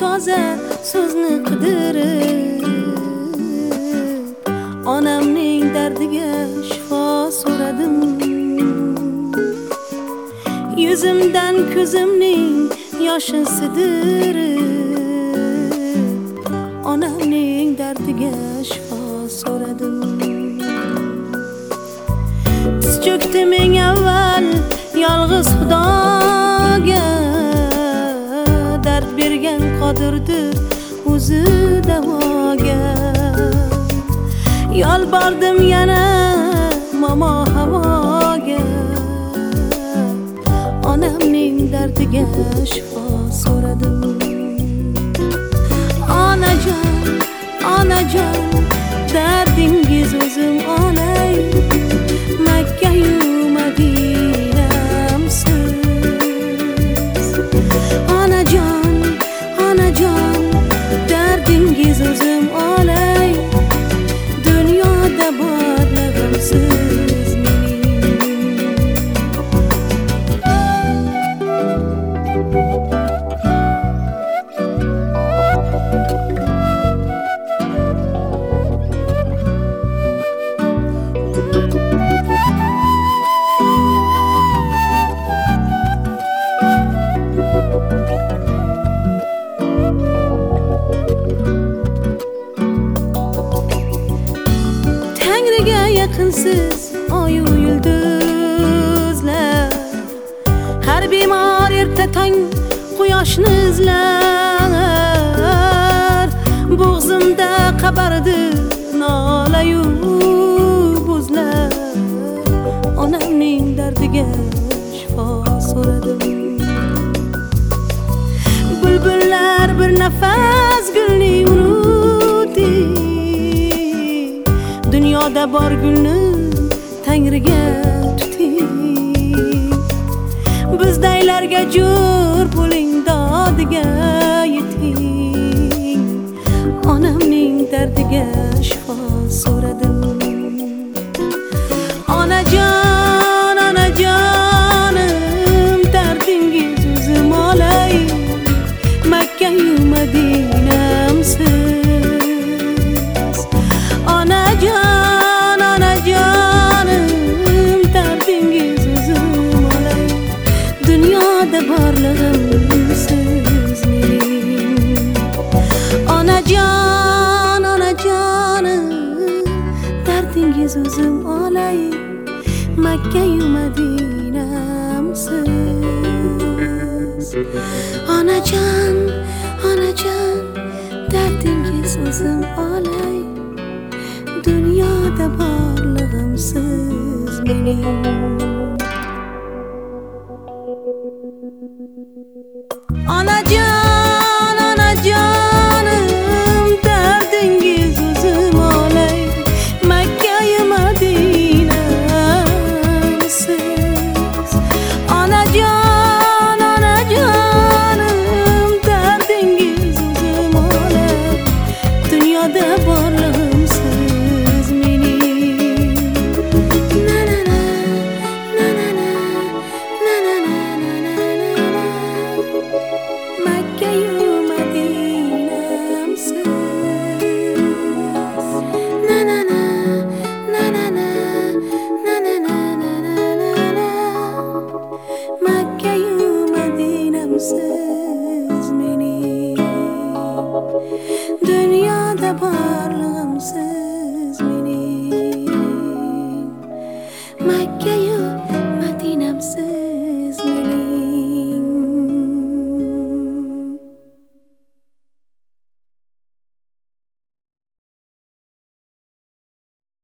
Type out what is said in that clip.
toza so'zni qidirib onamning dardiga shifo so'radim. Yuzimdan ko'zimning yoshi sidirib onamning dardiga shifo so'radim. Tiz cho'kdi men avval yolg'iz Xudoga, dard bergan qodirdir o'zi davoga. Yolbordim yana momo havoga, onamning dardiga shifo so'radim. Onajon, onajon, dardingiz o'zim olay, Makka-yu Madinam siz. Onajon, onajon, dardingiz o'zim olay, dunyoda borlig'imsiz Tangriga yaqinsiz oyu yulduzlar, har bemor erta tong quyoshni izlar. Bo'g'zimda qabardi nolayu buzlar, onamning dardiga shifo so'radim. Bulbullar bir nafas gulni unutdi, dunyoda bor gulni Tangriga tuting. Bizdaylarga jo'r bo'ling, dodiga yeting. Onamning dardiga shifo so'radim. Onajon, onajonim, dardingiz o'zim olay, Makka-yu Madinam siz. Onajon, onajonim, dardingiz o'zim olay, dunyoda borlig'im siz mening. Onajon, onajonim, dardingiz o'zim olay, Makka-yu Madinam siz. Onajon, onajon, dardingiz o'zim olay, dunyoda borlig'im siz mening.